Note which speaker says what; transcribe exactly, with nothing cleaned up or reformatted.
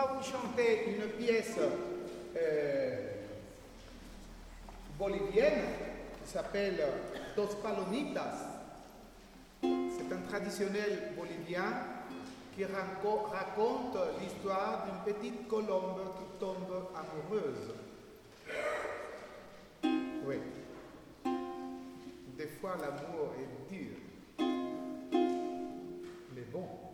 Speaker 1: va vous chanter une pièce euh, bolivienne qui s'appelle Dos Palomitas. C'est un traditionnel bolivien qui raconte l'histoire d'une petite colombe qui tombe amoureuse. Oui. Des fois, l'amour est dur, mais bon.